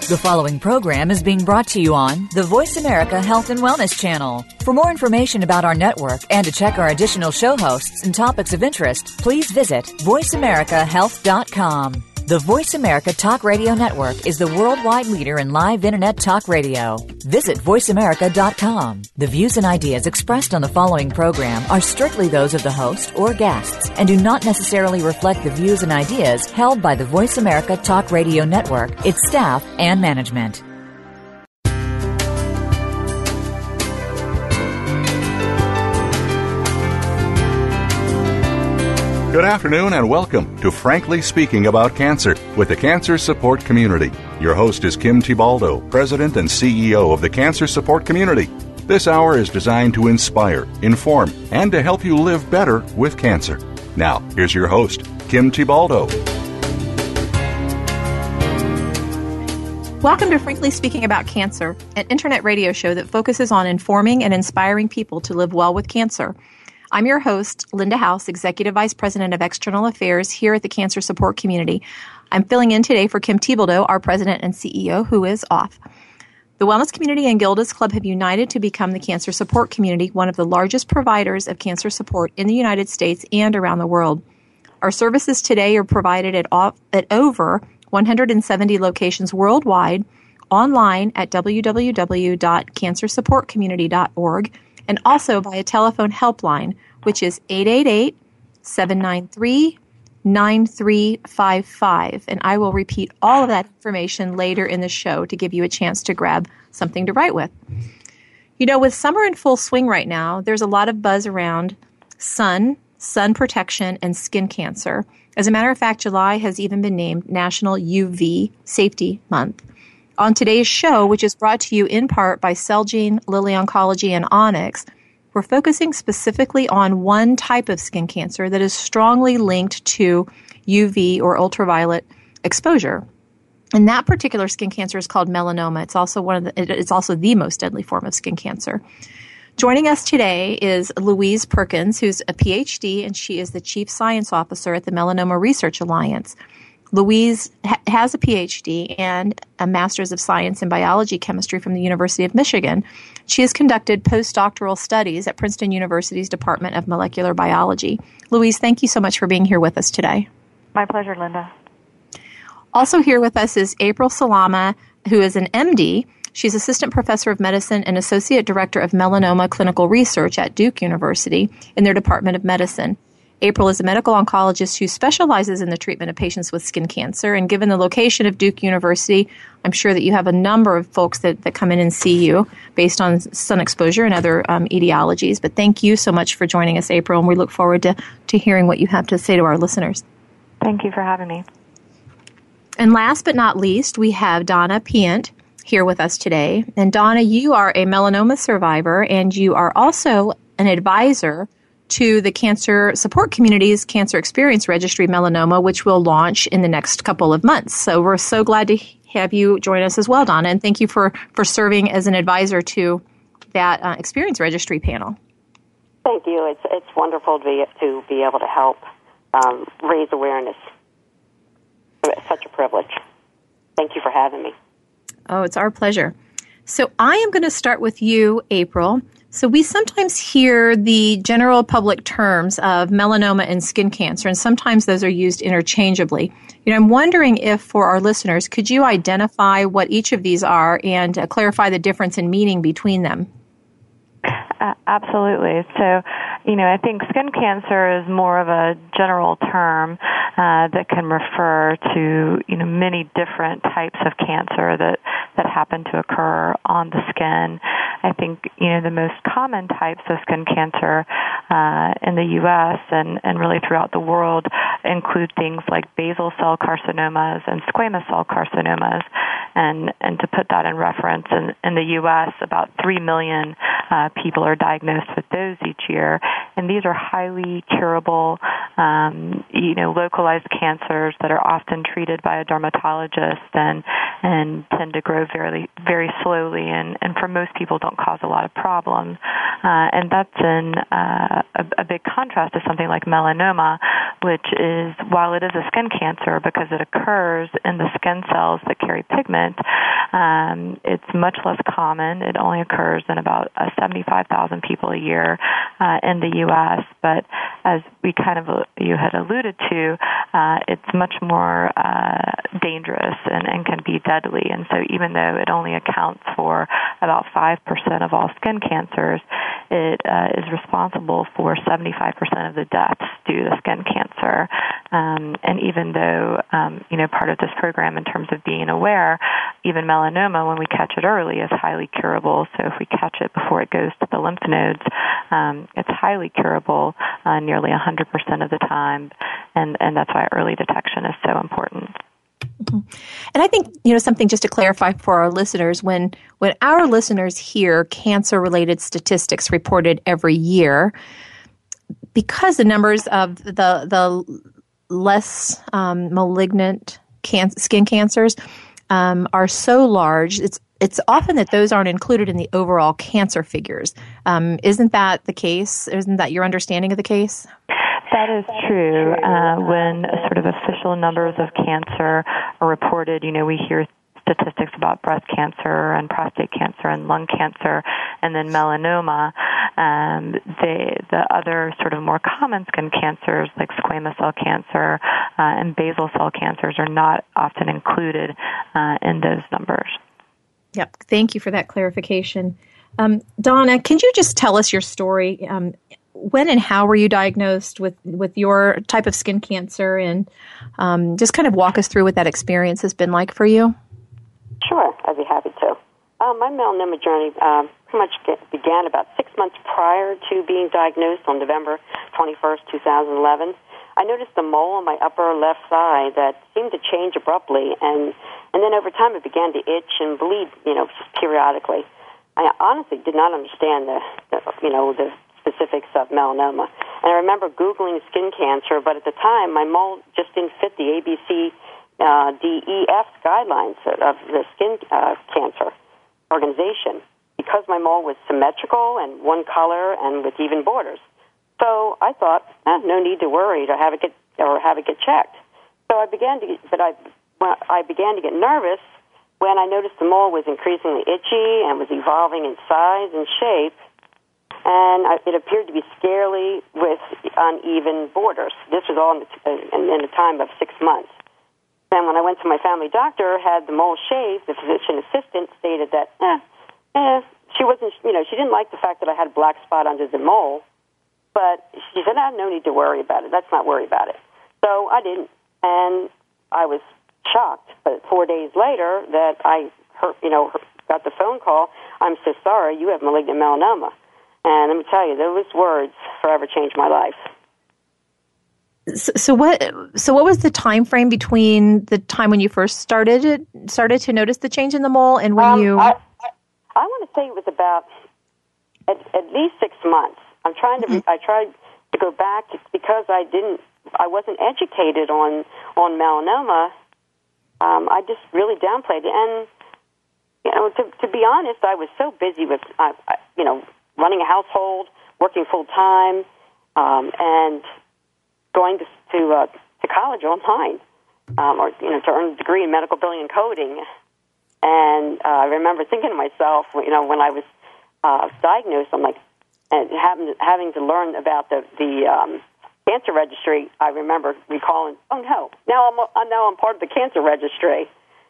The following program is being brought to you on the Voice America Health and Wellness Channel. For more information about our network and to check our additional show hosts and topics of interest, please visit voiceamericahealth.com. The Voice America Talk Radio Network is the worldwide leader in live Internet talk radio. Visit voiceamerica.com. The views and ideas expressed on the following program are strictly those of the host or guests and do not necessarily reflect the views and ideas held by the Voice America Talk Radio Network, its staff, and management. Good afternoon and welcome to Frankly Speaking About Cancer with the Cancer Support Community. Your host is Kim Thiboldeaux, President and CEO of the Cancer Support Community. This hour is designed to inspire, inform, and to help you live better with cancer. Now, here's your host, Kim Thiboldeaux. Welcome to Frankly Speaking About Cancer, an internet radio show that focuses on informing and inspiring people to live well with cancer. I'm your host, Linda House, Executive Vice President of External Affairs here at the Cancer Support Community. I'm filling in today for Kim Thiboldeaux, our President and CEO, who is off. The Wellness Community and Gilda's Club have united to become the Cancer Support Community, one of the largest providers of cancer support in the United States and around the world. Our services today are provided at over 170 locations worldwide, online at www.cancersupportcommunity.org, and also by a telephone helpline, which is 888-793-9355. And I will repeat all of that information later in the show to give you a chance to grab something to write with. You know, with summer in full swing right now, there's a lot of buzz around sun protection, and skin cancer. As a matter of fact, July has even been named National UV Safety Month. On today's show, which is brought to you in part by Celgene, Lilly Oncology, and Onyx, we're focusing specifically on one type of skin cancer that is strongly linked to UV or ultraviolet exposure. And that particular skin cancer is called melanoma. It's also the most deadly form of skin cancer. Joining us today is Louise Perkins, who's a PhD, and she is the Chief Science Officer at the Melanoma Research Alliance. Louise has a PhD and a Master's of Science in Biology Chemistry from the University of Michigan. She has conducted postdoctoral studies at Princeton University's Department of Molecular Biology. Louise, thank you so much for being here with us today. My pleasure, Linda. Also here with us is April Salama, who is an MD. She's Assistant Professor of Medicine and Associate Director of Melanoma Clinical Research at Duke University in their Department of Medicine. April is a medical oncologist who specializes in the treatment of patients with skin cancer. And given the location of Duke University, I'm sure that you have a number of folks that come in and see you based on sun exposure and other etiologies. But thank you so much for joining us, April, and we look forward to hearing what you have to say to our listeners. Thank you for having me. And last but not least, we have Donna Pient here with us today. And Donna, you are a melanoma survivor, and you are also an advisor to the Cancer Support Community's Cancer Experience Registry Melanoma, which will launch in the next couple of months. So we're so glad to have you join us as well, Donna, and thank you for serving as an advisor to that Experience Registry panel. Thank you. It's wonderful to be able to help raise awareness. It's such a privilege. Thank you for having me. Oh, it's our pleasure. So I am going to start with you, April. So we sometimes hear the general public terms of melanoma and skin cancer, and sometimes those are used interchangeably. You know, I'm wondering if, for our listeners, could you identify what each of these are and clarify the difference in meaning between them? Absolutely. So, I think skin cancer is more of a general term that can refer to, many different types of cancer that happen to occur on the skin. I think, the most common types of skin cancer in the U.S. and really throughout the world include things like basal cell carcinomas and squamous cell carcinomas. And to put that in reference, in the U.S., about 3 million people are diagnosed with those each year. And these are highly curable, localized cancers that are often treated by a dermatologist and tend to grow very, very slowly and for most people don't cause a lot of problems. And that's in a big contrast to something like melanoma, which is, while it is a skin cancer because it occurs in the skin cells that carry pigment, It's much less common. It only occurs in about 75,000 people a year in the U.S., but as you had alluded to, it's much more dangerous and can be deadly. And so even though it only accounts for about 5% of all skin cancers, it is responsible for 75% of the deaths due to skin cancer. And even though, part of this program in terms of being aware, even melanoma, when we catch it early, is highly curable. So if we catch it before it goes to the lymph nodes, it's highly curable nearly 100% of the time. And that's why early detection is so important. Mm-hmm. And I think, something just to clarify for our listeners, when our listeners hear cancer-related statistics reported every year, because the numbers of the less malignant skin cancers are so large, it's often that those aren't included in the overall cancer figures. Isn't that the case? Isn't that your understanding of the case? That is true. When sort of official numbers of cancer are reported, we hear statistics about breast cancer and prostate cancer and lung cancer and then melanoma. The other sort of more common skin cancers like squamous cell cancer and basal cell cancers are not often included in those numbers. Yep. Thank you for that clarification. Donna, can you just tell us your story? When and how were you diagnosed with your type of skin cancer, and just kind of walk us through what that experience has been like for you? Sure, I'd be happy to. My melanoma journey pretty much began about 6 months prior to being diagnosed on November 21st, 2011. I noticed a mole on my upper left thigh that seemed to change abruptly, and then over time it began to itch and bleed, periodically. I honestly did not understand the specifics of melanoma. And I remember Googling skin cancer, but at the time my mole just didn't fit the ABC DEF guidelines of the skin cancer organization because my mole was symmetrical and one color and with even borders. So I thought, no need to worry to have it get checked. So I began to get nervous when I noticed the mole was increasingly itchy and was evolving in size and shape, and it appeared to be scarily with uneven borders. This was all in a time of 6 months. Then when I went to my family doctor, had the mole shaved, the physician assistant stated that she wasn't, she didn't like the fact that I had a black spot under the mole, but she said, no need to worry about it. Let's not worry about it. So I didn't, and I was shocked. But 4 days later, that I got the phone call, I'm so sorry, you have malignant melanoma. And let me tell you, those words forever changed my life. So what was the time frame between the time when you first started to notice the change in the mole and when you? I want to say it was about at least 6 months. I tried to go back because I wasn't educated on melanoma. I just really downplayed it, and to be honest, I was so busy with running a household, working full time, and going to college online, or to earn a degree in medical billing and coding. And I remember thinking to myself, when I was diagnosed, I'm like, and having to learn about the cancer registry. I remember recalling, oh no, now I'm part of the cancer registry.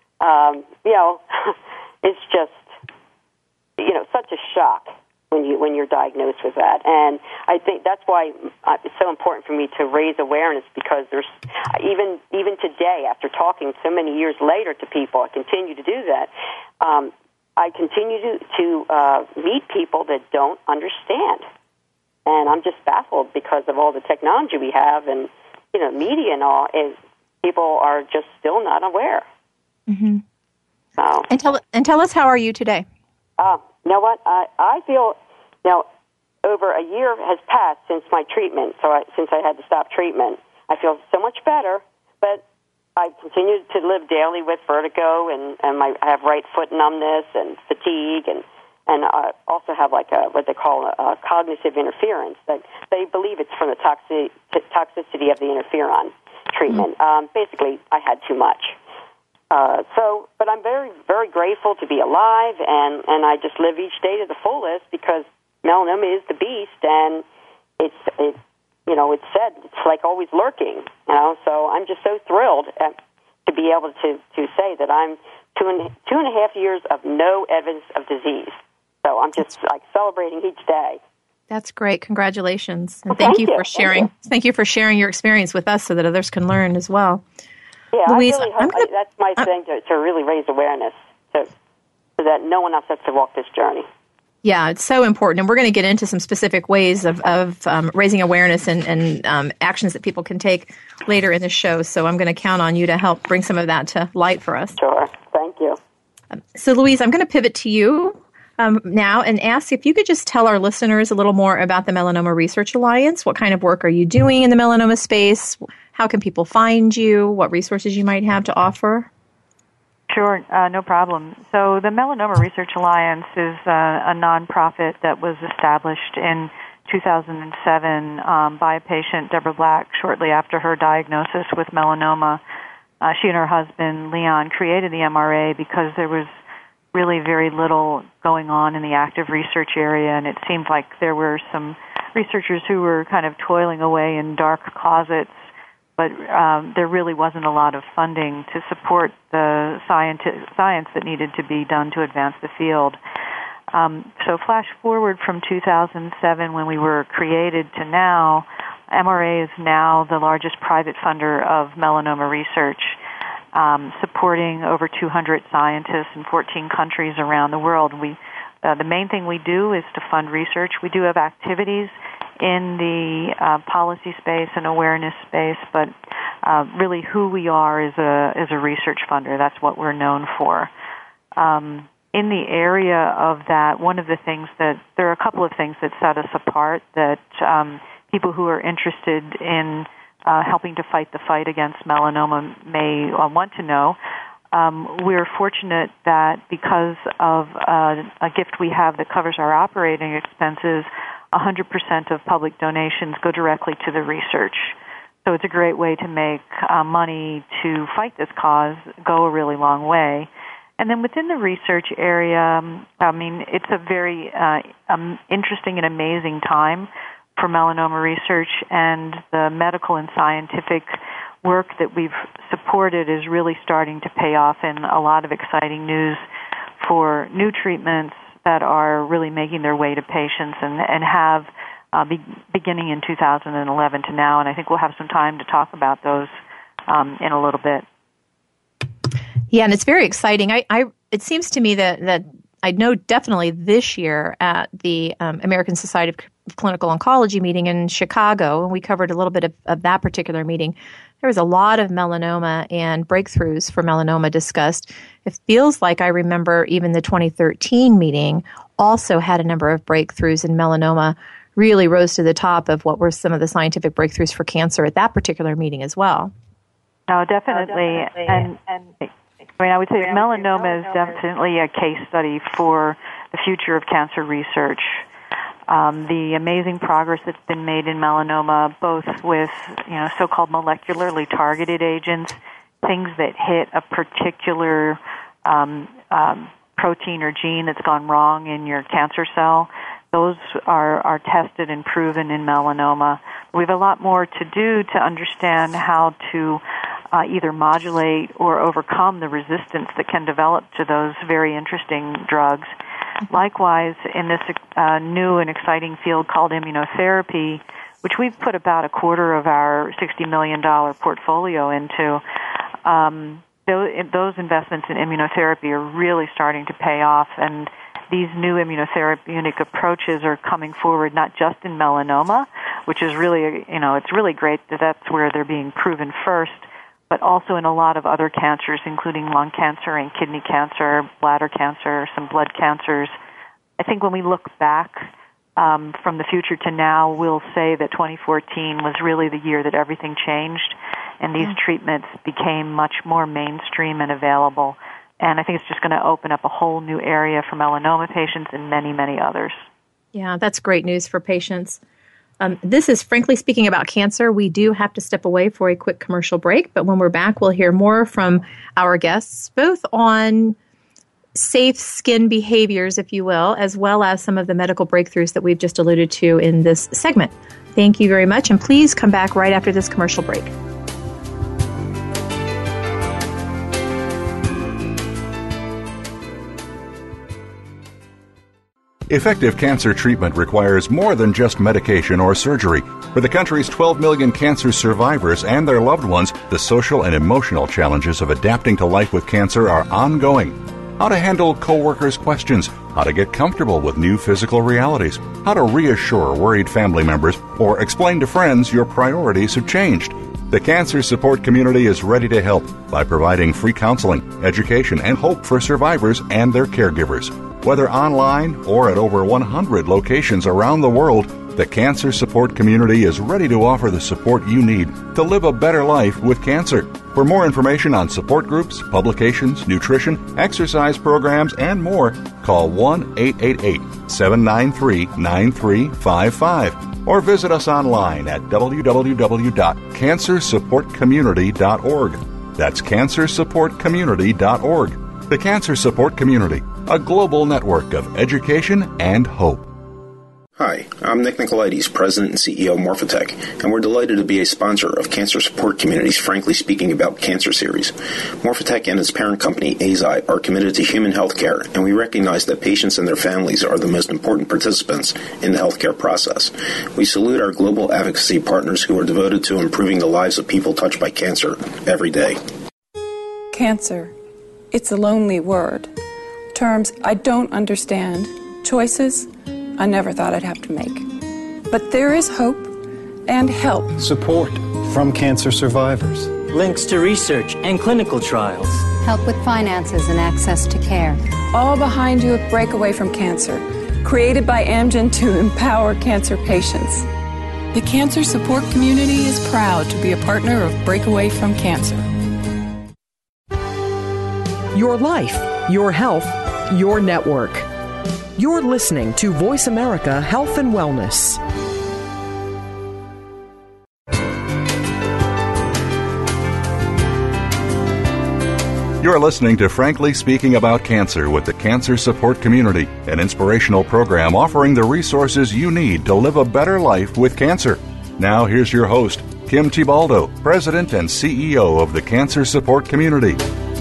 It's just such a shock when you're diagnosed with that. And I think that's why it's so important for me to raise awareness, because there's even today, after talking so many years later to people, I continue to do that. I continue to meet people that don't understand. And I'm just baffled because of all the technology we have and, media and all, and people are just still not aware. Mm-hmm. So, and tell us, how are you today? You know what? I feel, over a year has passed since my treatment, since I had to stop treatment. I feel so much better, but I continue to live daily with vertigo, and I have right foot numbness and fatigue, and I also have what they call a cognitive interference. That they believe it's from the toxicity of the interferon treatment. Basically, I had too much. But I'm very, very grateful to be alive, and I just live each day to the fullest because melanoma is the beast, and it's said it's like always lurking, So I'm just so thrilled to be able to say that I'm 2.5 years of no evidence of disease. So I'm just like celebrating each day. That's great. Congratulations. And thank you for sharing. Thank you for sharing your experience with us so that others can learn as well. Yeah, Louise, I really hope that's my thing to really raise awareness so that no one else has to walk this journey. Yeah, it's so important. And we're going to get into some specific ways of raising awareness and actions that people can take later in the show. So I'm going to count on you to help bring some of that to light for us. Sure. Thank you. So, Louise, I'm going to pivot to you now and ask if you could just tell our listeners a little more about the Melanoma Research Alliance. What kind of work are you doing in the melanoma space? How can people find you? What resources you might have to offer? Sure, no problem. So the Melanoma Research Alliance is a nonprofit that was established in 2007 by a patient, Deborah Black, shortly after her diagnosis with melanoma. She and her husband, Leon, created the MRA because there was really very little going on in the active research area, and it seemed like there were some researchers who were kind of toiling away in dark closets, but there really wasn't a lot of funding to support the science that needed to be done to advance the field. So flash forward from 2007 when we were created to now, MRA is now the largest private funder of melanoma research, supporting over 200 scientists in 14 countries around the world. The main thing we do is to fund research. We do have activities in the policy space and awareness space, but really who we are is a research funder. That's what we're known for. In the area of that, there are a couple of things that set us apart that people who are interested in helping to fight the fight against melanoma may want to know. We're fortunate that because of a gift we have that covers our operating expenses, 100% of public donations go directly to the research. So it's a great way to make money to fight this cause go a really long way. And then within the research area, it's a very interesting and amazing time for melanoma research, and the medical and scientific work that we've supported is really starting to pay off in a lot of exciting news for new treatments that are really making their way to patients and have beginning in 2011 to now, and I think we'll have some time to talk about those in a little bit. Yeah, and it's very exciting. It seems to me that I know definitely this year at the American Society of Clinical Oncology meeting in Chicago, and we covered a little bit of that particular meeting, there was a lot of melanoma and breakthroughs for melanoma discussed. It feels like I remember even the 2013 meeting also had a number of breakthroughs, and melanoma really rose to the top of what were some of the scientific breakthroughs for cancer at that particular meeting as well. No, definitely. And I would say melanoma is definitely a case study for the future of cancer research. The amazing progress that's been made in melanoma, both with so-called molecularly targeted agents, things that hit a particular protein or gene that's gone wrong in your cancer cell. Those are tested and proven in melanoma. We have a lot more to do to understand how to either modulate or overcome the resistance that can develop to those very interesting drugs. Likewise, in this new and exciting field called immunotherapy, which we've put about a quarter of our $60 million portfolio into, those investments in immunotherapy are really starting to pay off, and these new immunotherapeutic approaches are coming forward not just in melanoma, which is really, it's really great that that's where they're being proven first, but also in a lot of other cancers, including lung cancer and kidney cancer, bladder cancer, some blood cancers. I think when we look back from the future to now, we'll say that 2014 was really the year that everything changed, and these treatments became much more mainstream and available. And I think it's just going to open up a whole new area for melanoma patients and many, many others. Yeah, that's great news for patients. This is Frankly Speaking About Cancer. We do have to step away for a quick commercial break, but when we're back, we'll hear more from our guests, both on safe skin behaviors, if you will, as well as some of the medical breakthroughs that we've just alluded to in this segment. Thank you very much, and please come back right after this commercial break. Effective cancer treatment requires more than just medication or surgery. For the country's 12 million cancer survivors and their loved ones, the social and emotional challenges of adapting to life with cancer are ongoing. How to handle coworkers' questions, how to get comfortable with new physical realities, how to reassure worried family members, or explain to friends your priorities have changed. The Cancer Support Community is ready to help by providing free counseling, education, and hope for survivors and their caregivers. Whether online or at over 100 locations around the world, the Cancer Support Community is ready to offer the support you need to live a better life with cancer. For more information on support groups, publications, nutrition, exercise programs, and more, call 1-888-793-9355 or visit us online at www.cancersupportcommunity.org. That's cancersupportcommunity.org. The Cancer Support Community, a global network of education and hope. Hi, I'm Nick Nicolaides, President and CEO of Morphotek, and we're delighted to be a sponsor of Cancer Support Community's Frankly Speaking About Cancer series. Morphotek and its parent company, Eisai, are committed to human health care, and we recognize that patients and their families are the most important participants in the healthcare process. We salute our global advocacy partners who are devoted to improving the lives of people touched by cancer every day. Cancer. It's a lonely word. Terms I don't understand. Choices I never thought I'd have to make. But there is hope and help. Support from cancer survivors. Links to research and clinical trials. Help with finances and access to care. All behind you at Breakaway from Cancer, created by Amgen to empower cancer patients. The Cancer Support Community is proud to be a partner of Breakaway from Cancer. Your life, your health, your network. You're listening to Voice America Health and Wellness. You're listening to Frankly Speaking About Cancer with the Cancer Support Community, an inspirational program offering the resources you need to live a better life with cancer. Now here's your host, Kim Thiboldeaux, President and CEO of the Cancer Support Community.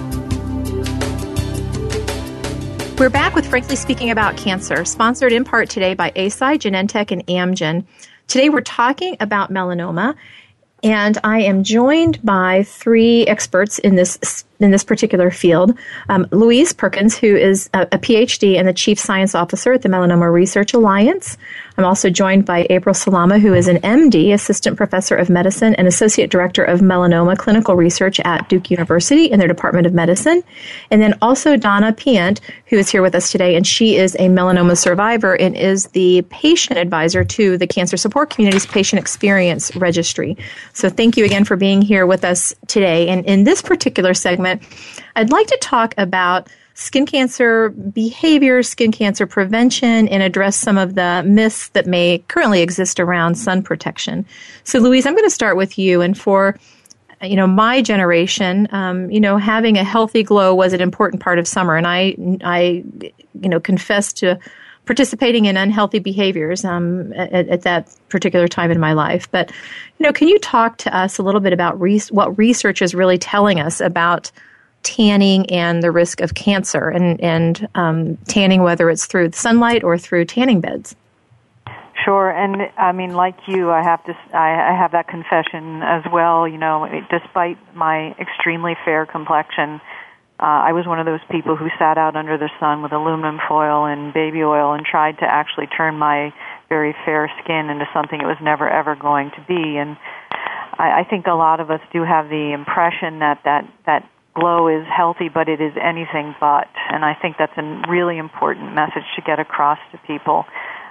We're back with Frankly Speaking About Cancer, sponsored in part today by Eisai, Genentech, and Amgen. Today we're talking about melanoma, and I am joined by three experts in this particular field. Louise Perkins, who is a PhD and the Chief Science Officer at the Melanoma Research Alliance. I'm also joined by April Salama, who is an MD, Assistant Professor of Medicine and Associate Director of Melanoma Clinical Research at Duke University in their Department of Medicine. And then also Donna Piant, who is here with us today, and she is a melanoma survivor and is the patient advisor to the Cancer Support Community's Patient Experience Registry. So thank you again for being here with us today. And in this particular segment, I'd like to talk about skin cancer behavior, skin cancer prevention, and address some of the myths that may currently exist around sun protection. So, Louise, I'm going to start with you. And for my generation, having a healthy glow was an important part of summer, and I confess to participating in unhealthy behaviors at that particular time in my life. But, can you talk to us a little bit about what research is really telling us about tanning and the risk of cancer and tanning, whether it's through sunlight or through tanning beds? Sure, and I mean, like you, I have that confession as well. Despite my extremely fair complexion, I was one of those people who sat out under the sun with aluminum foil and baby oil and tried to actually turn my very fair skin into something it was never, ever going to be. And I think a lot of us do have the impression that glow is healthy, but it is anything but. And I think that's a really important message to get across to people.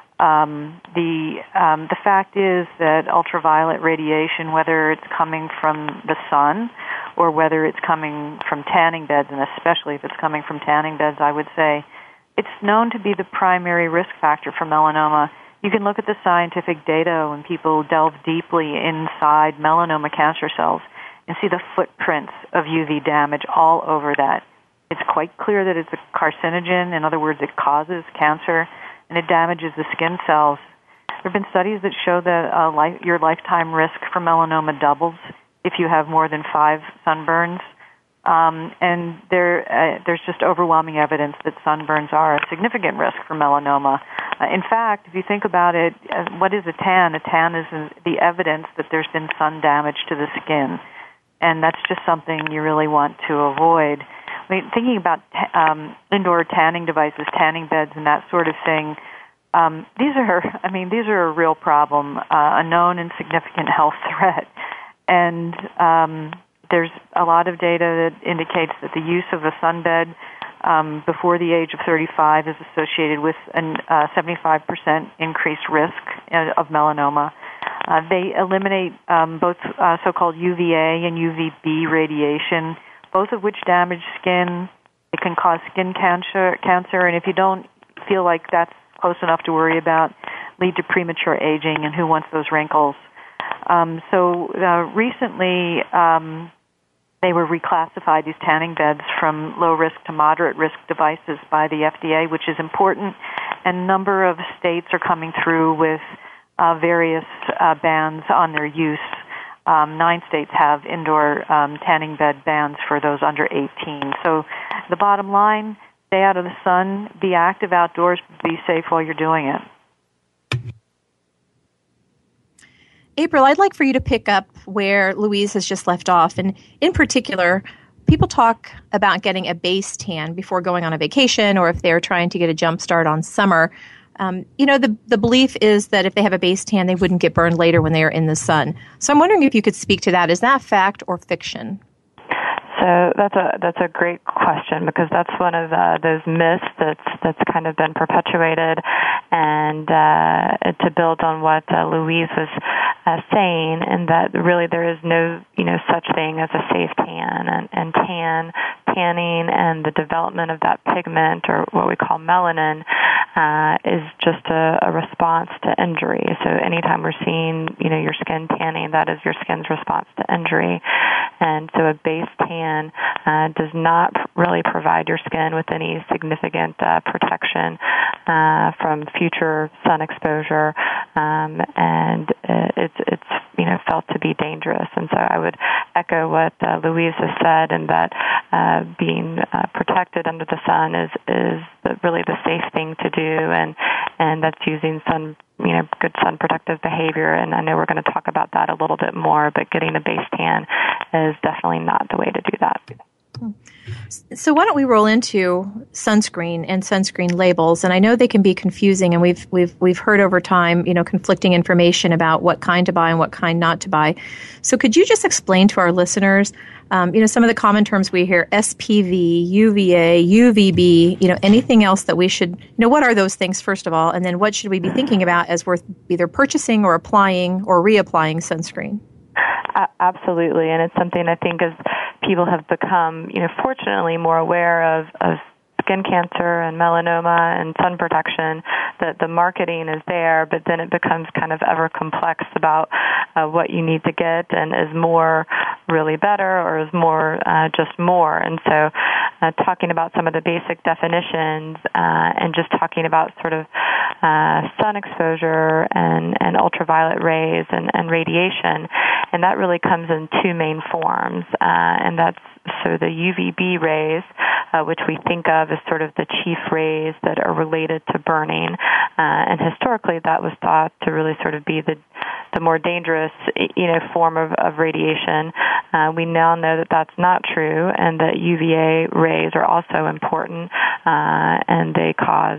The fact is that ultraviolet radiation, whether it's coming from the sun or whether it's coming from tanning beds, and especially if it's coming from tanning beds, I would say it's known to be the primary risk factor for melanoma you can look at the scientific data when people delve deeply inside melanoma cancer cells and see the footprints of UV damage all over that. It's quite clear that it's a carcinogen. In other words, it causes cancer, and it damages the skin cells. There have been studies that show that your lifetime risk for melanoma doubles if you have more than 5 sunburns. And there's just overwhelming evidence that sunburns are a significant risk for melanoma. In fact, if you think about it, what is a tan? A tan is the evidence that there's been sun damage to the skin. And that's just something you really want to avoid. I mean, thinking about indoor tanning devices, tanning beds, and that sort of thing, these are a real problem, a known and significant health threat. And there's a lot of data that indicates that the use of a sunbed before the age of 35 is associated with a 75% increased risk of melanoma. They eliminate both so-called UVA and UVB radiation, both of which damage skin. It can cause skin cancer, and if you don't feel like that's close enough to worry about, lead to premature aging, and who wants those wrinkles? Recently, they were reclassified, these tanning beds, from low-risk to moderate-risk devices by the FDA, which is important. And a number of states are coming through with various bans on their use. 9 states have indoor tanning bed bans for those under 18. So the bottom line, stay out of the sun, be active outdoors, be safe while you're doing it. April, I'd like for you to pick up where Louise has just left off. And in particular, people talk about getting a base tan before going on a vacation, or if they're trying to get a jump start on summer. The belief is that if they have a base tan, they wouldn't get burned later when they are in the sun. So I'm wondering if you could speak to that. Is that fact or fiction? So that's a great question, because that's one of those myths that's kind of been perpetuated. And to build on what Louise was saying, and that really there is no such thing as a safe tan, and tanning and the development of that pigment, or what we call melanin, is just a response to injury. So anytime we're seeing your skin tanning, that is your skin's response to injury. And so a base tan does not really provide your skin with any significant protection from future sun exposure, and it's felt to be dangerous. And so I would echo what Louise has said, and that being protected under the sun is really the safe thing to do, and that's using good sun protective behavior. And I know we're going to talk about that a little bit more, but getting a base tan is definitely not the way to do that. So why don't we roll into sunscreen and sunscreen labels? And I know they can be confusing, and we've heard over time, conflicting information about what kind to buy and what kind not to buy. So could you just explain to our listeners, some of the common terms we hear: SPV, UVA, UVB, anything else that we should, what are those things first of all, and then what should we be thinking about as we're either purchasing or applying or reapplying sunscreen? Absolutely, and it's something I think as people have become, fortunately more aware of skin cancer and melanoma and sun protection, that the marketing is there, but then it becomes kind of ever complex about what you need to get, and is more really better, or is more just more. And so talking about some of the basic definitions, and just talking about sort of sun exposure and ultraviolet rays and radiation, and that really comes in 2 main forms, and that's so the UVB rays, which we think of as sort of the chief rays that are related to burning, and historically that was thought to really sort of be the more dangerous, form of radiation. We now know that that's not true, and that UVA rays are also important, and they cause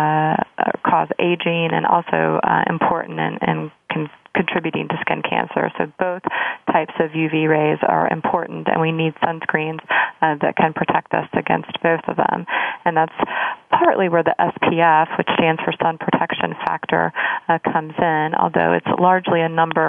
aging, and also important and contributing to skin cancer. So both types of UV rays are important, and we need sunscreens that can protect us against both of them. And that's partly where the SPF, which stands for sun protection factor, comes in, although it's largely a number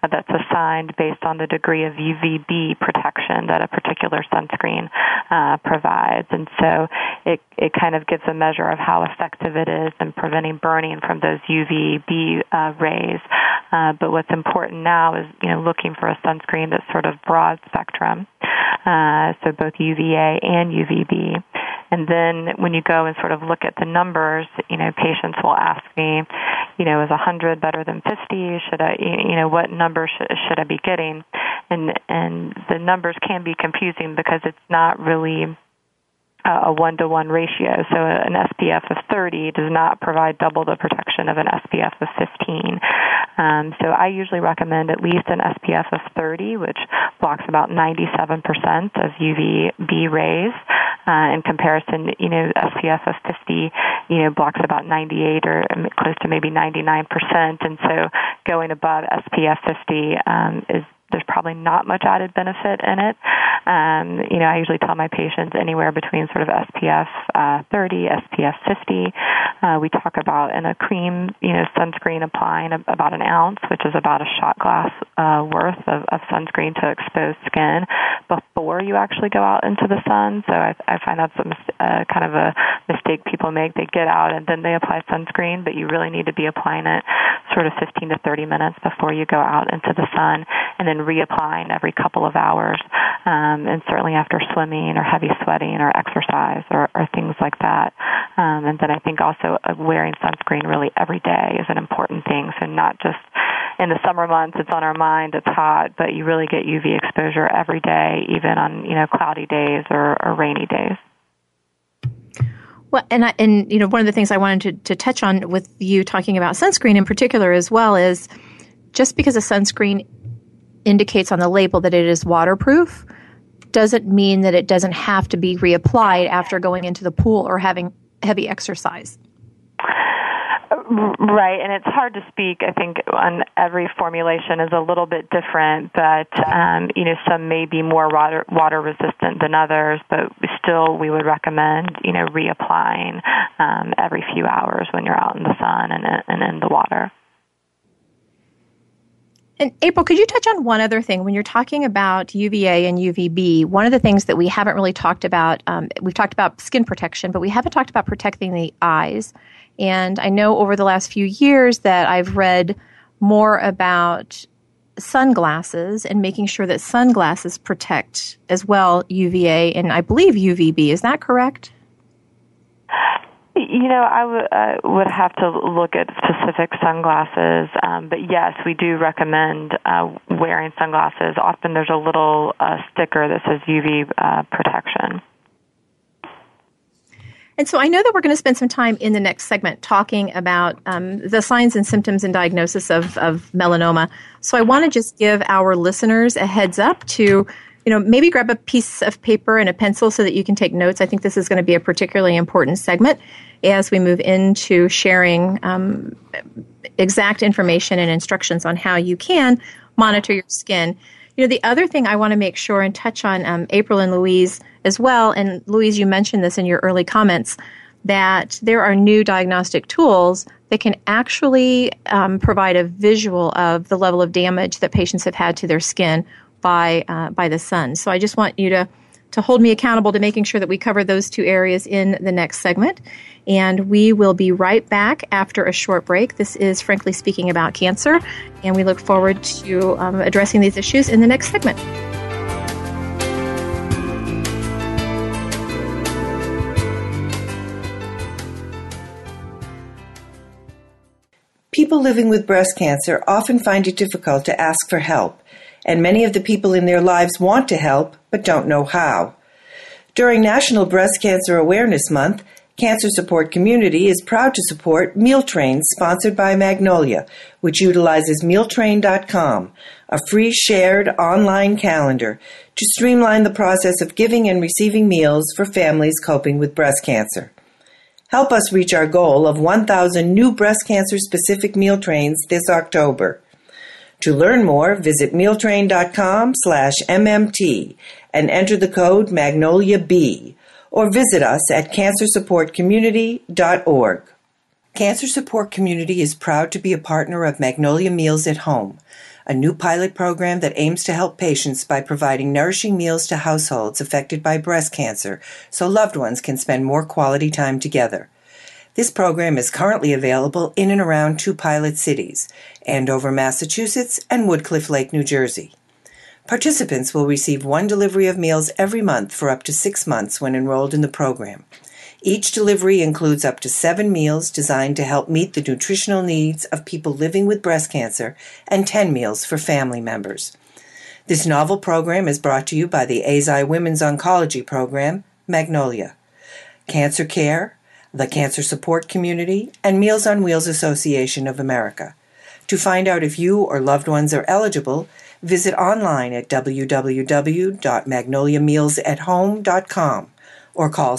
that's assigned based on the degree of UVB protection that a particular sunscreen provides. And so it kind of gives a measure of how effective it is in preventing burning from those UVB rays. But what's important now is, looking for a sunscreen that's sort of broad spectrum, so both UVA and UVB. And then when you go and sort of look at the numbers, patients will ask me, is 100 better than 50? Should I, what number should I be getting? And the numbers can be confusing because it's not really a 1-to-1 ratio. So an SPF of 30 does not provide double the protection of an SPF of 15. So I usually recommend at least an SPF of 30, which blocks about 97% of UVB rays. In comparison, SPF of 50, blocks about 98 or close to maybe 99%. And so going above SPF 50 there's probably not much added benefit in it. I usually tell my patients anywhere between sort of SPF 30, SPF 50. We talk about in a cream, sunscreen applying about an ounce, which is about a shot glass worth of sunscreen to exposed skin before you actually go out into the sun. So I find that's kind of a mistake people make. They get out and then they apply sunscreen, but you really need to be applying it sort of 15 to 30 minutes before you go out into the sun, and then reapplying every couple of hours, and certainly after swimming or heavy sweating or exercise or things like that. And then I think also wearing sunscreen really every day is an important thing. So not just in the summer months, it's on our mind, it's hot, but you really get UV exposure every day, even on cloudy days or rainy days. Well, and one of the things I wanted to touch on with you talking about sunscreen in particular as well is just because a sunscreen indicates on the label that it is waterproof doesn't mean that it doesn't have to be reapplied after going into the pool or having heavy exercise. Right, and it's hard to speak. I think on every formulation is a little bit different, but some may be more water resistant than others. But still, we would recommend reapplying every few hours when you're out in the sun and in the water. And April, could you touch on one other thing? When you're talking about UVA and UVB, one of the things that we haven't really talked about, we've talked about skin protection, but we haven't talked about protecting the eyes. And I know over the last few years that I've read more about sunglasses and making sure that sunglasses protect as well UVA and I believe UVB. Is that correct? I would have to look at specific sunglasses, but yes, we do recommend wearing sunglasses. Often there's a little sticker that says UV protection. And so I know that we're going to spend some time in the next segment talking about the signs and symptoms and diagnosis of melanoma. So I want to just give our listeners a heads up to, maybe grab a piece of paper and a pencil so that you can take notes. I think this is going to be a particularly important segment as we move into sharing exact information and instructions on how you can monitor your skin. The other thing I want to make sure and touch on, April and Louise as well, and Louise, you mentioned this in your early comments, that there are new diagnostic tools that can actually provide a visual of the level of damage that patients have had to their skin by the sun. So I just want you to hold me accountable to making sure that we cover those two areas in the next segment. And we will be right back after a short break. This is Frankly Speaking About Cancer, and we look forward to addressing these issues in the next segment. People living with breast cancer often find it difficult to ask for help, and many of the people in their lives want to help but don't know how. During National Breast Cancer Awareness Month, Cancer Support Community is proud to support Meal Trains sponsored by Magnolia, which utilizes mealtrain.com, a free shared online calendar to streamline the process of giving and receiving meals for families coping with breast cancer. Help us reach our goal of 1,000 new breast cancer-specific meal trains this October. To learn more, visit mealtrain.com/MMT and enter the code MagnoliaB, or visit us at cancersupportcommunity.org. Cancer Support Community is proud to be a partner of Magnolia Meals at Home, a new pilot program that aims to help patients by providing nourishing meals to households affected by breast cancer so loved ones can spend more quality time together. This program is currently available in and around 2 pilot cities, Andover, Massachusetts, and Woodcliff Lake, New Jersey. Participants will receive 1 delivery of meals every month for up to 6 months when enrolled in the program. Each delivery includes up to 7 meals designed to help meet the nutritional needs of people living with breast cancer and 10 meals for family members. This novel program is brought to you by the AZI Women's Oncology Program, Magnolia, Cancer Care, the Cancer Support Community, and Meals on Wheels Association of America. To find out if you or loved ones are eligible, visit online at www.magnoliamealsathome.com or call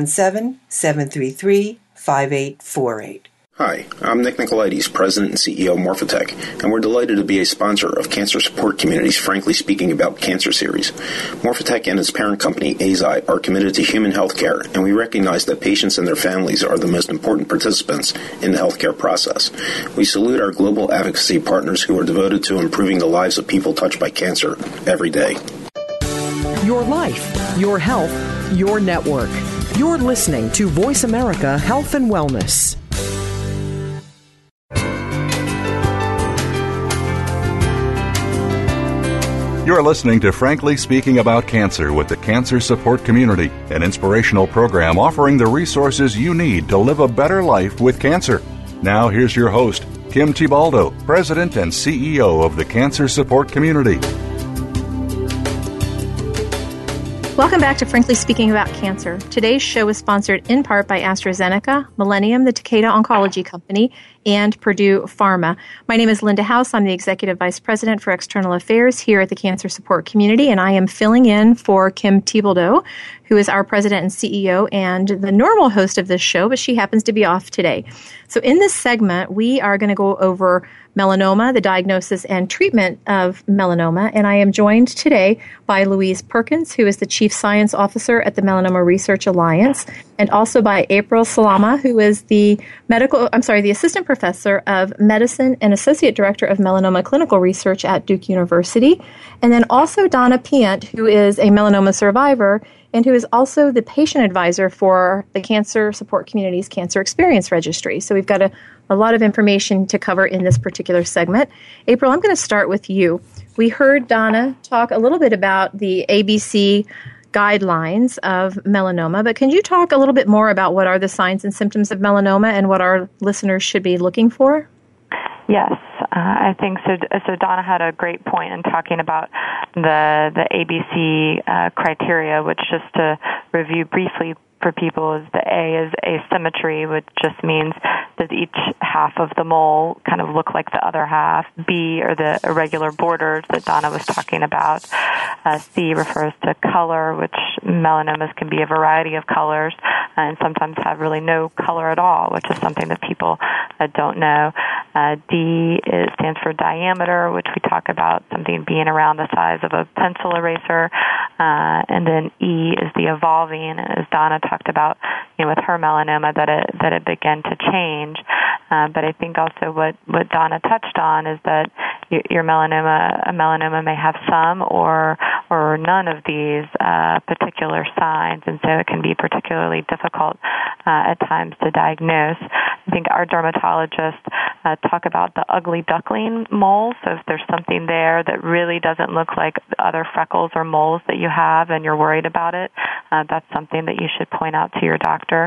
617-733-5848. Hi, I'm Nick Nicolaides, President and CEO of Morphotek, and we're delighted to be a sponsor of Cancer Support Community's Frankly Speaking About Cancer series. Morphotek and its parent company, AZI, are committed to human health care, and we recognize that patients and their families are the most important participants in the healthcare process. We salute our global advocacy partners who are devoted to improving the lives of people touched by cancer every day. Your life, your health, your network. You're listening to Voice America Health and Wellness. You're listening to Frankly Speaking About Cancer with the Cancer Support Community, an inspirational program offering the resources you need to live a better life with cancer. Now here's your host, Kim Thiboldeaux, President and CEO of the Cancer Support Community. Welcome back to Frankly Speaking About Cancer. Today's show is sponsored in part by AstraZeneca, Millennium, the Takeda Oncology Company, and Purdue Pharma. My name is Linda House. I'm the Executive Vice President for External Affairs here at the Cancer Support Community, and I am filling in for Kim Thiboldeaux, who is our President and CEO and the normal host of this show, but she happens to be off today. So in this segment, we are going to go over melanoma, the diagnosis and treatment of melanoma, and I am joined today by Louise Perkins, who is the Chief Science Officer at the Melanoma Research Alliance, and also by April Salama, who is the Assistant Professor of Medicine and Associate Director of Melanoma Clinical Research at Duke University, and then also Donna Piant, who is a melanoma survivor and who is also the patient advisor for the Cancer Support Community's Cancer Experience Registry. So we've got a lot of information to cover in this particular segment. April, I'm going to start with you. We heard Donna talk a little bit about the ABC guidelines of melanoma, but can you talk a little bit more about what are the signs and symptoms of melanoma and what our listeners should be looking for? Yes, I think so. So Donna had a great point in talking about the ABC criteria, which, just to review briefly for people, is the A is asymmetry, which just means does each half of the mole kind of look like the other half. B are the irregular borders that Donna was talking about. C refers to color, which melanomas can be a variety of colors and sometimes have really no color at all, which is something that people don't know. D stands for diameter, which we talk about something being around the size of a pencil eraser. And then E is the evolving, as Donna talked about, with her melanoma, that it began to change. But I think also what Donna touched on is that your melanoma may have some or none of these particular signs, and so it can be particularly difficult at times to diagnose. I think our dermatologists talk about the ugly duckling mole. So if there's something there that really doesn't look like other freckles or moles that you have and you're worried about it, that's something that you should point out to your doctor.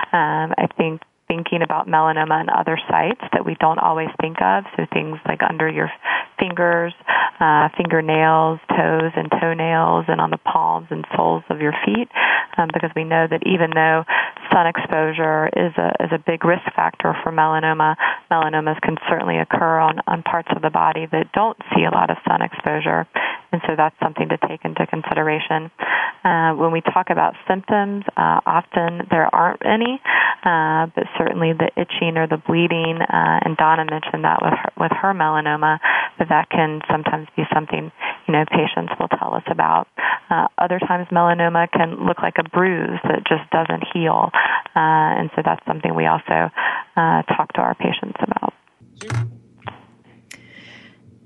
I think thinking about melanoma in other sites that we don't always think of, so things like under your fingers, fingernails, toes and toenails, and on the palms and soles of your feet, because we know that even though sun exposure is a big risk factor for melanoma, melanomas can certainly occur on parts of the body that don't see a lot of sun exposure, and so that's something to take into consideration. When we talk about symptoms, often there aren't any, but certainly the itching or the bleeding, and Donna mentioned that with her melanoma, that can sometimes be something patients will tell us about. Other times melanoma can look like a bruise that just doesn't heal, and so that's something we also talk to our patients about.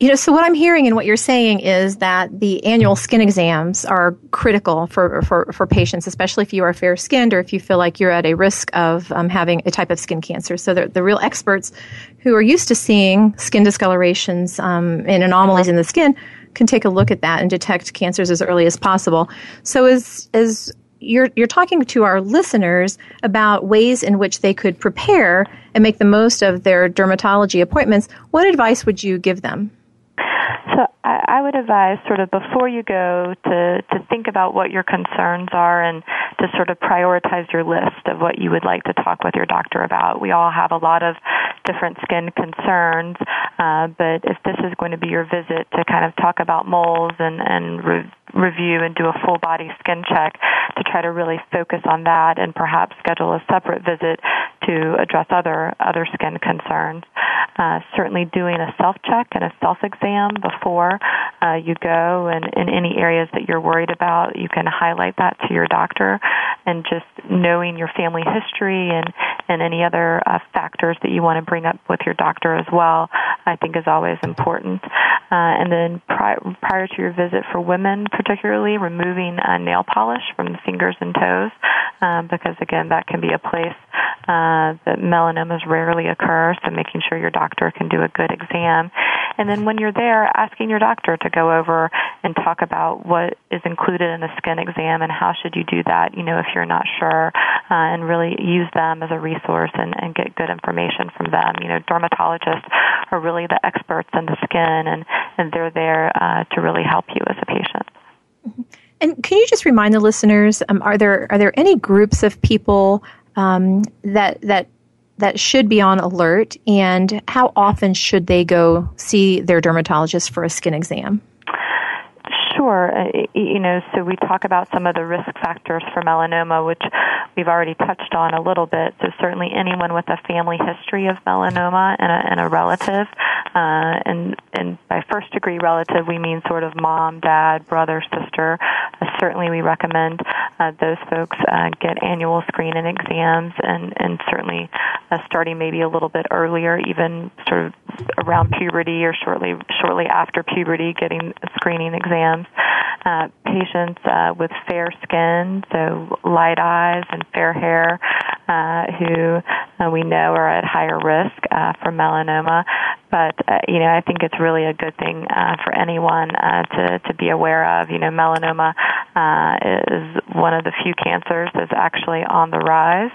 So what I'm hearing and what you're saying is that the annual skin exams are critical for patients, especially if you are fair-skinned or if you feel like you're at a risk of having a type of skin cancer. So the real experts who are used to seeing skin discolorations and anomalies in the skin can take a look at that and detect cancers as early as possible. So as you're talking to our listeners about ways in which they could prepare and make the most of their dermatology appointments, what advice would you give them? So I would advise sort of before you go to think about what your concerns are and to sort of prioritize your list of what you would like to talk with your doctor about. We all have a lot of different skin concerns, but if this is going to be your visit to kind of talk about moles and review and do a full body skin check, to try to really focus on that and perhaps schedule a separate visit to address other skin concerns. Certainly doing a self-check and a self-exam before you go, and in any areas that you're worried about, you can highlight that to your doctor, and just knowing your family history and any other factors that you want to bring up with your doctor as well, I think is always important. And then prior to your visit for women particularly, removing nail polish from the fingers and toes, because again, that can be a place that melanomas rarely occur, so making sure your doctor can do a good exam. And then when you're there, asking your doctor to go over and talk about what is included in a skin exam and how should you do that, if you're not sure, and really use them as a resource and get good information from them. Dermatologists are really the experts in the skin, and they're there to really help you as a patient. And can you just remind the listeners, are there any groups of people that should be on alert, and how often should they go see their dermatologist for a skin exam? Sure. So we talk about some of the risk factors for melanoma, which we've already touched on a little bit. So certainly anyone with a family history of melanoma and a relative, and by first-degree relative, we mean sort of mom, dad, brother, sister. Certainly we recommend those folks get annual screening exams, and certainly starting maybe a little bit earlier, even sort of around puberty or shortly after puberty, getting screening exams. Patients with fair skin, so light eyes and fair hair, who we know are at higher risk for melanoma. But, I think it's really a good thing for anyone to be aware of. Melanoma is one of the few cancers that's actually on the rise.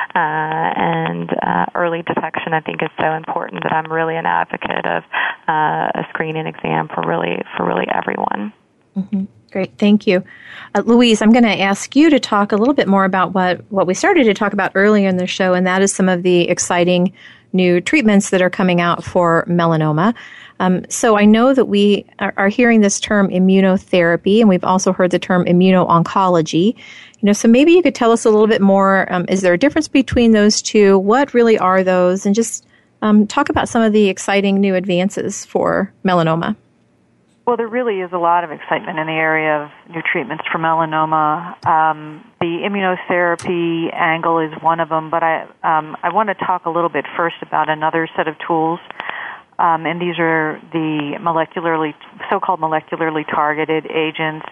And early detection, I think, is so important that I'm really an advocate of a screening exam for really everyone. Mm-hmm. Great, thank you. Louise, I'm going to ask you to talk a little bit more about what we started to talk about earlier in the show, and that is some of the exciting new treatments that are coming out for melanoma. So I know that we are hearing this term immunotherapy, and we've also heard the term immuno-oncology. So maybe you could tell us a little bit more. Is there a difference between those two? What really are those? And just talk about some of the exciting new advances for melanoma. Well, there really is a lot of excitement in the area of new treatments for melanoma. The immunotherapy angle is one of them, but I want to talk a little bit first about another set of tools, and these are the so-called molecularly targeted agents.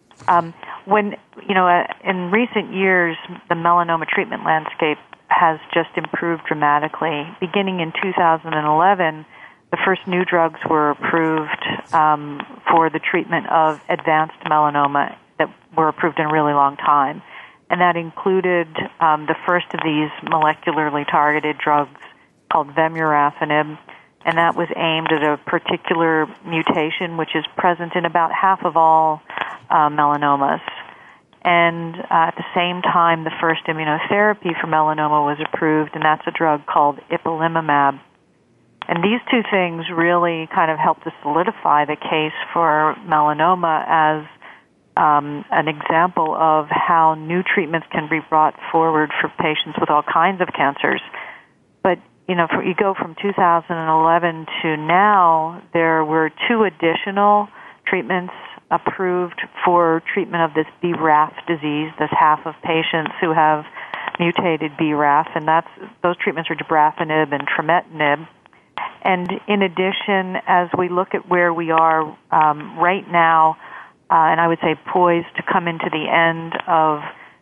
In recent years, the melanoma treatment landscape has just improved dramatically. Beginning in 2011, the first new drugs were approved for the treatment of advanced melanoma that were approved in a really long time. And that included the first of these molecularly targeted drugs called vemurafenib, and that was aimed at a particular mutation which is present in about half of all melanomas. And at the same time, the first immunotherapy for melanoma was approved, and that's a drug called ipilimumab. And these two things really kind of help to solidify the case for melanoma as an example of how new treatments can be brought forward for patients with all kinds of cancers. But, you go from 2011 to now, there were two additional treatments approved for treatment of this BRAF disease, this half of patients who have mutated BRAF, and those treatments are dabrafenib and trametinib. And in addition, as we look at where we are right now, and I would say poised to come into the end of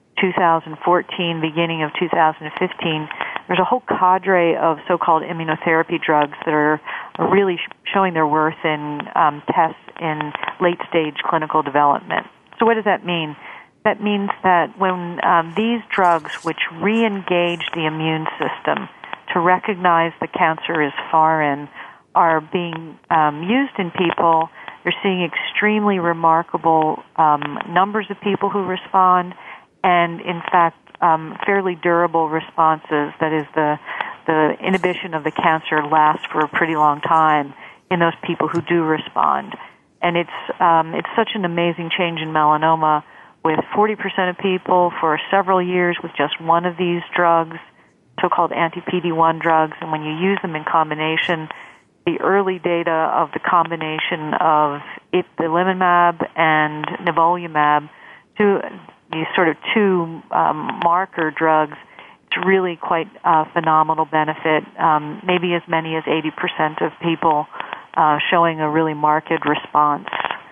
2014, beginning of 2015, there's a whole cadre of so-called immunotherapy drugs that are really showing their worth in tests in late-stage clinical development. So what does that mean? That means that when these drugs, which re-engage the immune system to recognize the cancer is foreign, are being used in people, you're seeing extremely remarkable numbers of people who respond, and in fact, fairly durable responses. That is, the inhibition of the cancer lasts for a pretty long time in those people who do respond. And it's such an amazing change in melanoma, with 40% of people for several years with just one of these drugs, so-called anti-PD-1 drugs, and when you use them in combination, the early data of the combination of ipilimumab and nivolumab, these sort of two marker drugs, it's really quite a phenomenal benefit, maybe as many as 80% of people showing a really marked response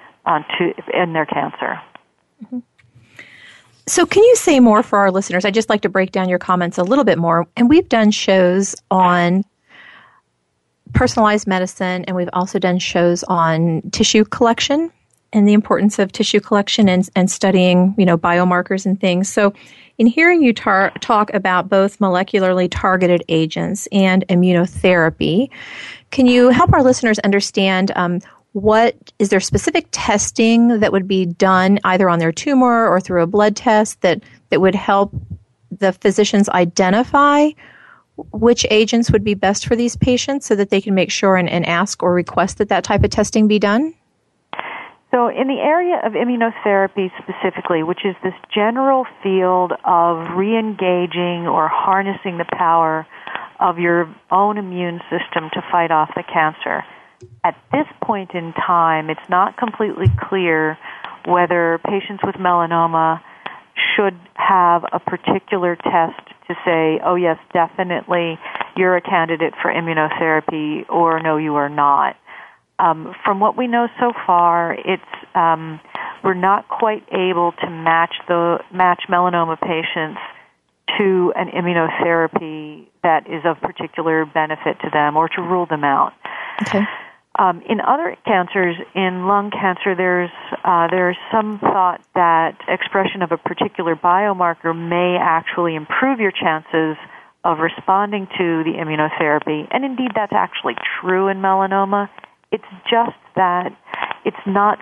in their cancer. Mm-hmm. So can you say more for our listeners? I'd just like to break down your comments a little bit more. And we've done shows on personalized medicine, and we've also done shows on tissue collection and the importance of tissue collection and studying, biomarkers and things. So in hearing you talk about both molecularly targeted agents and immunotherapy, can you help our listeners understand what is there specific testing that would be done either on their tumor or through a blood test that would help the physicians identify which agents would be best for these patients so that they can make sure and ask or request that type of testing be done? So in the area of immunotherapy specifically, which is this general field of re-engaging or harnessing the power of your own immune system to fight off the cancer, at this point in time, it's not completely clear whether patients with melanoma should have a particular test to say, oh yes, definitely you're a candidate for immunotherapy, or no, you are not. From what we know so far, we're not quite able to match melanoma patients to an immunotherapy that is of particular benefit to them, or to rule them out. Okay. In other cancers, in lung cancer, there's some thought that expression of a particular biomarker may actually improve your chances of responding to the immunotherapy. And indeed, that's actually true in melanoma. It's just that it's not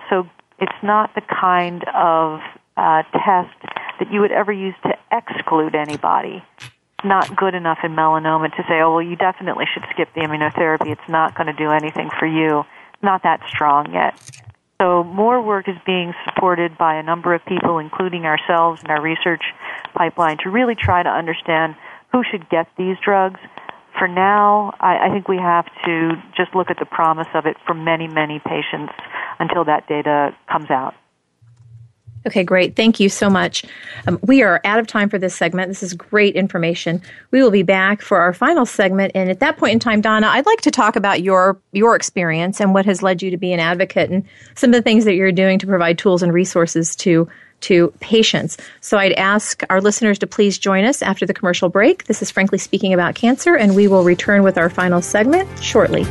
the kind of test that you would ever use to exclude anybody. Not good enough in melanoma to say, oh, well, you definitely should skip the immunotherapy. It's not going to do anything for you. Not that strong yet. So more work is being supported by a number of people, including ourselves and our research pipeline, to really try to understand who should get these drugs. For now, I think we have to just look at the promise of it for many, many patients until that data comes out. Okay, great. Thank you so much. We are out of time for this segment. This is great information. We will be back for our final segment. And at that point in time, Donna, I'd like to talk about your experience and what has led you to be an advocate and some of the things that you're doing to provide tools and resources to patients. So I'd ask our listeners to please join us after the commercial break. This is Frankly Speaking About Cancer, and we will return with our final segment shortly.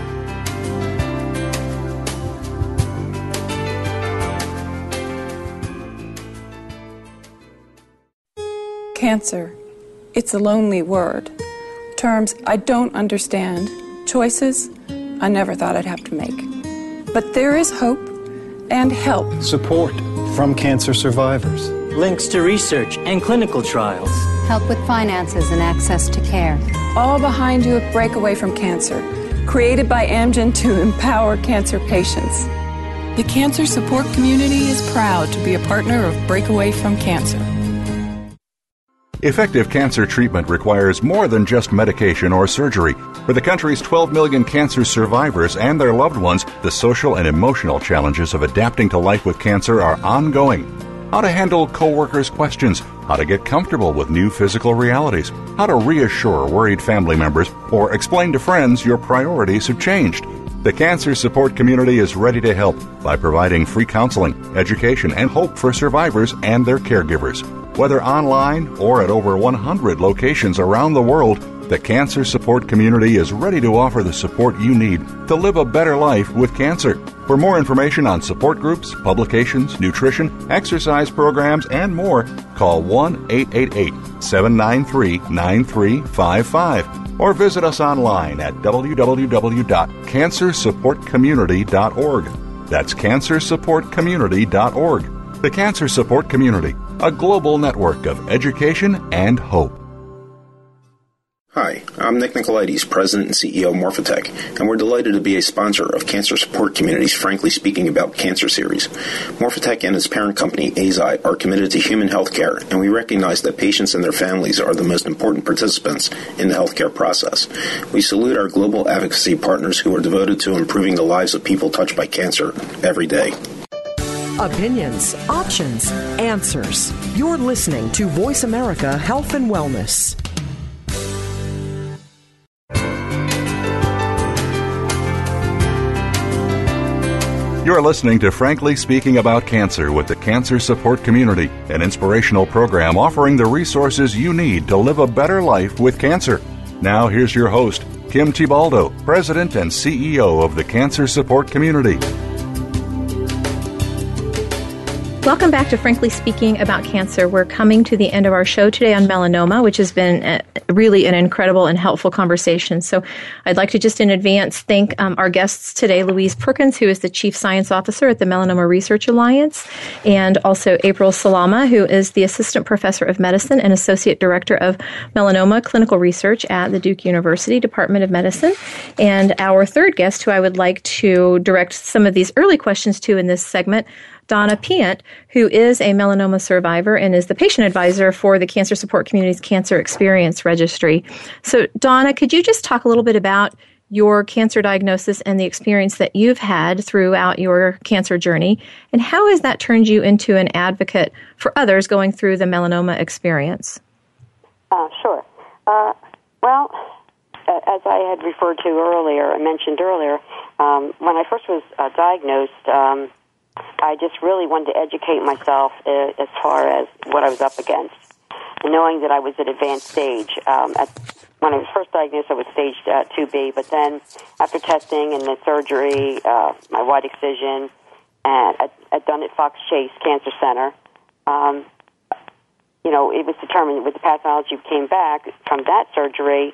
Cancer. It's a lonely word. Terms I don't understand. Choices I never thought I'd have to make. But there is hope and help. Support from cancer survivors. Links to research and clinical trials. Help with finances and access to care. All behind you at Breakaway from Cancer, created by Amgen to empower cancer patients. The cancer support community is proud to be a partner of Breakaway from Cancer. Effective cancer treatment requires more than just medication or surgery. For the country's 12 million cancer survivors and their loved ones, the social and emotional challenges of adapting to life with cancer are ongoing. How to handle coworkers' questions, how to get comfortable with new physical realities, how to reassure worried family members, or explain to friends your priorities have changed. The Cancer Support Community is ready to help by providing free counseling, education, and hope for survivors and their caregivers. Whether online or at over 100 locations around the world, the Cancer Support Community is ready to offer the support you need to live a better life with cancer. For more information on support groups, publications, nutrition, exercise programs, and more, call 1-888-793-9355 or visit us online at www.cancersupportcommunity.org. That's cancersupportcommunity.org. The Cancer Support Community, a global network of education and hope. Hi, I'm Nick Nicolaides, President and CEO of Morphotek, and we're delighted to be a sponsor of Cancer Support Community's Frankly Speaking About Cancer series. Morphotek and its parent company, Eisai, are committed to human health care, and we recognize that patients and their families are the most important participants in the healthcare process. We salute our global advocacy partners who are devoted to improving the lives of people touched by cancer every day. Opinions, options, answers. You're listening to Voice America Health and Wellness. You're listening to Frankly Speaking About Cancer with the Cancer Support Community, an inspirational program offering the resources you need to live a better life with cancer. Now here's your host, Kim Thiboldeaux, President and CEO of the Cancer Support Community. Welcome back to Frankly Speaking About Cancer. We're coming to the end of our show today on melanoma, which has been really an incredible and helpful conversation. So I'd like to just in advance thank our guests today, Louise Perkins, who is the Chief Science Officer at the Melanoma Research Alliance, and also April Salama, who is the Assistant Professor of Medicine and Associate Director of Melanoma Clinical Research at the Duke University Department of Medicine. And our third guest, who I would like to direct some of these early questions to in this segment, Donna Piant, who is a melanoma survivor and is the patient advisor for the Cancer Support Community's Cancer Experience Registry. So, Donna, could you just talk a little bit about your cancer diagnosis and the experience that you've had throughout your cancer journey, and how has that turned you into an advocate for others going through the melanoma experience? Sure. Well, as I had referred to earlier, I mentioned earlier, when I first was diagnosed, I just really wanted to educate myself as far as what I was up against, and knowing that I was at advanced stage. When I was first diagnosed, I was stage 2B, but then after testing and the surgery, my wide excision, and I'd done at Fox Chase Cancer Center, it was determined with the pathology that came back from that surgery,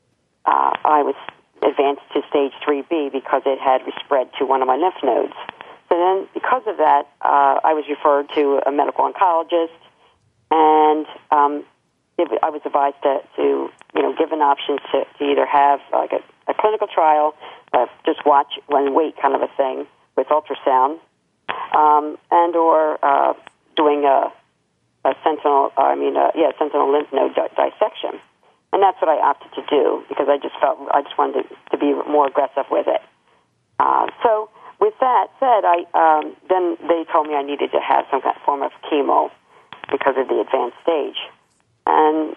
I was advanced to stage 3B because it had spread to one of my lymph nodes. So then, because of that, I was referred to a medical oncologist, and I was advised to given options to either have like a clinical trial, just watch and wait kind of a thing with ultrasound, and or doing a sentinel lymph node dissection, and that's what I opted to do because I just wanted to be more aggressive with it. So. With that said, then they told me I needed to have some kind of form of chemo because of the advanced stage. And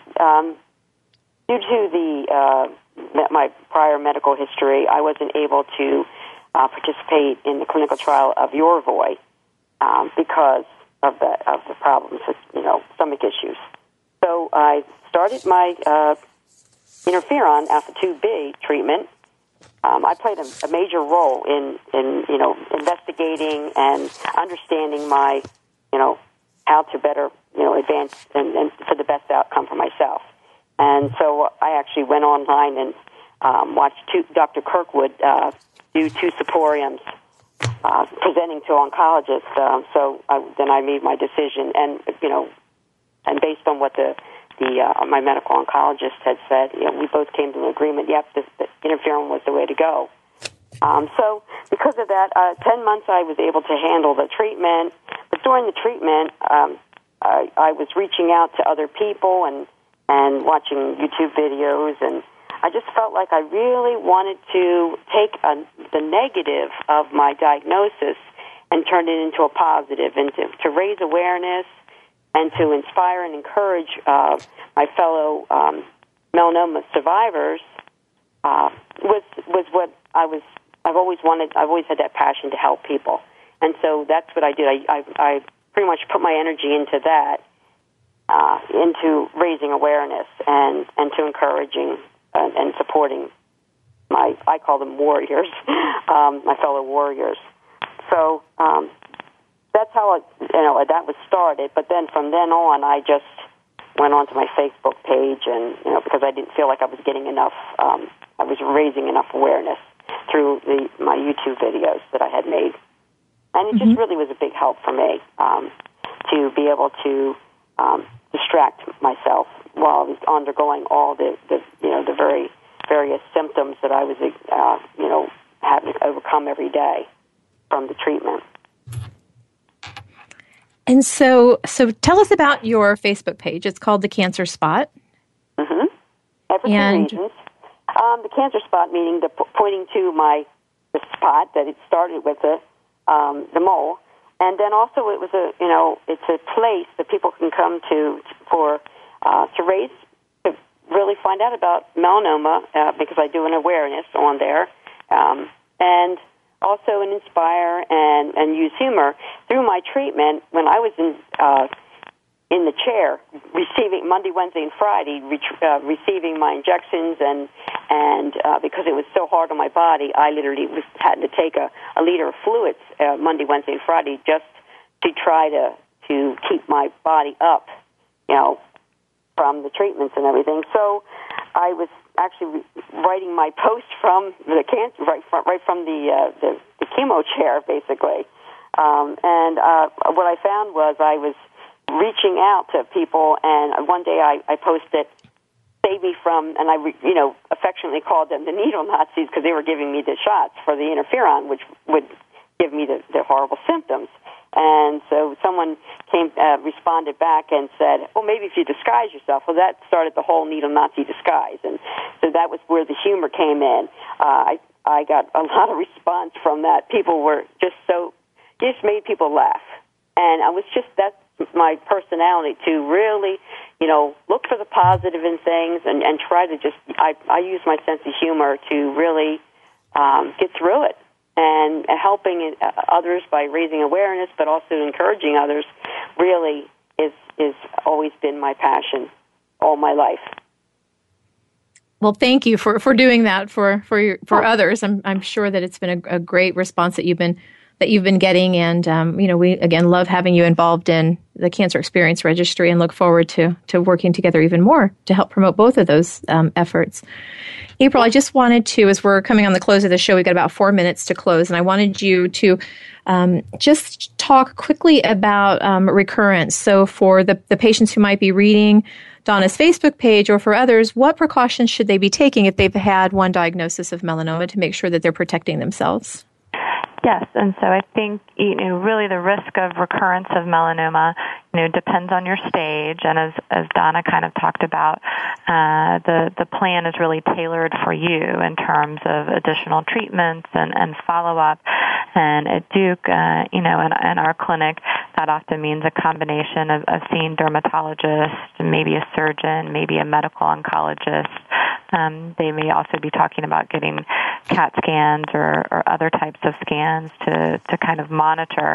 due to my prior medical history, I wasn't able to participate in the clinical trial of Yervoy because of the problems with stomach issues. So I started my interferon alpha 2B treatment. I played a major role in investigating and understanding my, how to better, advance and for the best outcome for myself. And so I actually went online and watched Dr. Kirkwood do 2 symposiums presenting to oncologists. So then I made my decision, and based on what my medical oncologist had said, we both came to an agreement, the interferon was the way to go. So because of that, 10 months I was able to handle the treatment, but during the treatment, I was reaching out to other people and watching YouTube videos, and I just felt like I really wanted to take the negative of my diagnosis and turn it into a positive, and to raise awareness and to inspire and encourage my fellow melanoma survivors was what I've always wanted. I've always had that passion to help people, and so that's what I did. I pretty much put my energy into that, into raising awareness and to encouraging and supporting I call them warriors, my fellow warriors. So that's how that was started. But then from then on, I just went onto my Facebook page, and because I didn't feel like I was getting enough, I was raising enough awareness through my YouTube videos that I had made, and it just really was a big help for me to be able to distract myself while I was undergoing all the very various symptoms that I was having to overcome every day from the treatment. And so tell us about your Facebook page. It's called The Cancer Spot. Mm-hmm. For two reasons. The Cancer Spot, meaning pointing to the spot that it started with, the mole, and then also it was it's a place that people can come to really find out about melanoma, because I do an awareness on there, and also an inspire and use humor. Through my treatment, when I was in the chair, receiving Monday, Wednesday, and Friday, receiving my injections, and because it was so hard on my body, I literally had to take a liter of fluids Monday, Wednesday, and Friday just to try to keep my body up, from the treatments and everything. So I was actually writing my post from the cancer, right from the chemo chair, basically. And what I found was I was reaching out to people, and one day I posted, "Save me from," and I affectionately called them the needle Nazis, because they were giving me the shots for the interferon, which would give me the horrible symptoms. And so someone responded back and said, "Oh, maybe if you disguise yourself." Well, that started the whole needle Nazi disguise, and so that was where the humor came in. I got a lot of response from that. People were just just made people laugh, and that's my personality, to really, look for the positive in things and try to I use my sense of humor to really get through it. And helping others by raising awareness, but also encouraging others, really is always been my passion all my life. Well, thank you for doing that for others. I'm sure that it's been a great response that you've been getting, and we again love having you involved in the Cancer Experience Registry, and look forward to working together even more to help promote both of those efforts. April, I just wanted to, as we're coming on the close of the show, we've got about 4 minutes to close, and I wanted you to just talk quickly about recurrence. So for the patients who might be reading Donna's Facebook page, or for others, what precautions should they be taking if they've had one diagnosis of melanoma to make sure that they're protecting themselves? Yes, and so I think really the risk of recurrence of melanoma depends on your stage, and as Donna kind of talked about, the plan is really tailored for you in terms of additional treatments and follow up. And at Duke, in our clinic, that often means a combination of seeing dermatologists, maybe a surgeon, maybe a medical oncologist. They may also be talking about getting CAT scans or other types of scans to kind of monitor.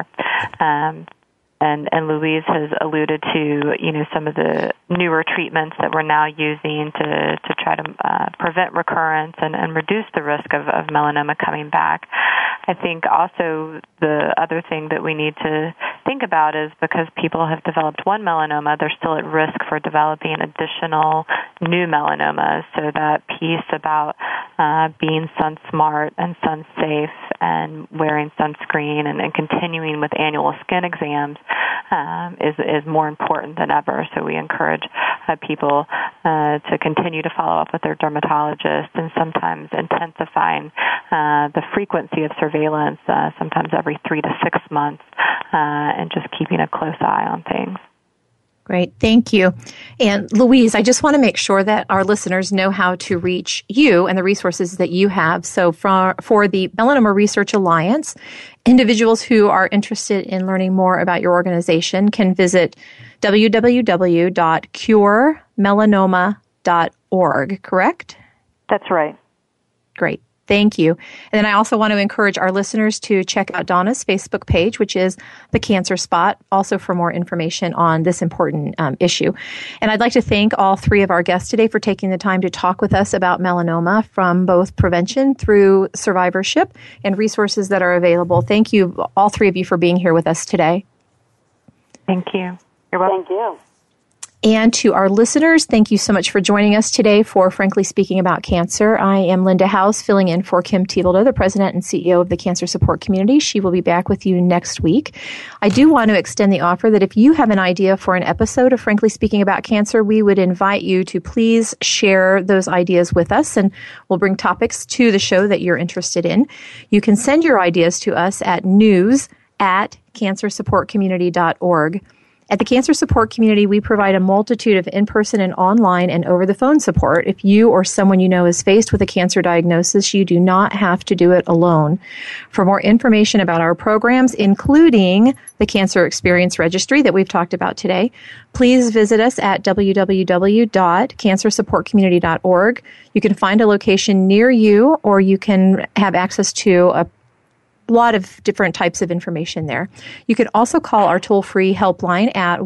And Louise has alluded to, some of the newer treatments that we're now using to try to prevent recurrence and reduce the risk of melanoma coming back. I think also the other thing that we need to think about is, because people have developed one melanoma, they're still at risk for developing additional new melanomas. So that piece about being sun smart and sun safe and wearing sunscreen and continuing with annual skin exams is more important than ever. So we encourage people to continue to follow up with their dermatologist, and sometimes intensifying the frequency of surveillance, sometimes every 3 to 6 months, and just keeping a close eye on things. Great. Thank you. And Louise, I just want to make sure that our listeners know how to reach you and the resources that you have. So for the Melanoma Research Alliance, individuals who are interested in learning more about your organization can visit www.curemelanoma.org, correct? That's right. Great. Thank you. And then I also want to encourage our listeners to check out Donna's Facebook page, which is The Cancer Spot, also for more information on this important issue. And I'd like to thank all three of our guests today for taking the time to talk with us about melanoma, from both prevention through survivorship and resources that are available. Thank you, all three of you, for being here with us today. Thank you. You're welcome. Thank you. And to our listeners, thank you so much for joining us today for Frankly Speaking About Cancer. I am Linda House, filling in for Kim Thiboldeaux, the President and CEO of the Cancer Support Community. She will be back with you next week. I do want to extend the offer that if you have an idea for an episode of Frankly Speaking About Cancer, we would invite you to please share those ideas with us, and we'll bring topics to the show that you're interested in. You can send your ideas to us at news@cancersupportcommunity.org. At the Cancer Support Community, we provide a multitude of in-person and online and over-the-phone support. If you or someone you know is faced with a cancer diagnosis, you do not have to do it alone. For more information about our programs, including the Cancer Experience Registry that we've talked about today, please visit us at www.cancersupportcommunity.org. You can find a location near you, or you can have access to a lot of different types of information there. You can also call our toll-free helpline at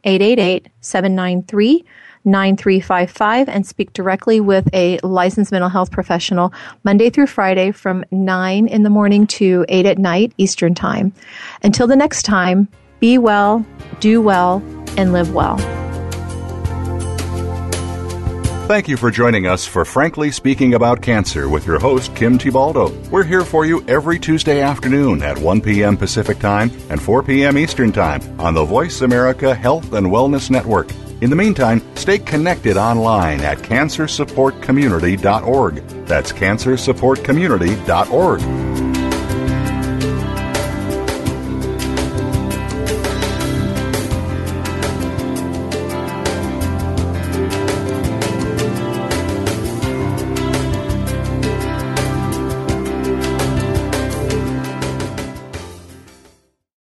1-888-793-9355 and speak directly with a licensed mental health professional Monday through Friday from 9 in the morning to 8 at night Eastern Time. Until the next time, be well, do well, and live well. Thank you for joining us for Frankly Speaking About Cancer with your host, Kim Thiboldeaux. We're here for you every Tuesday afternoon at 1 p.m. Pacific Time and 4 p.m. Eastern Time on the Voice America Health and Wellness Network. In the meantime, stay connected online at cancersupportcommunity.org. That's cancersupportcommunity.org.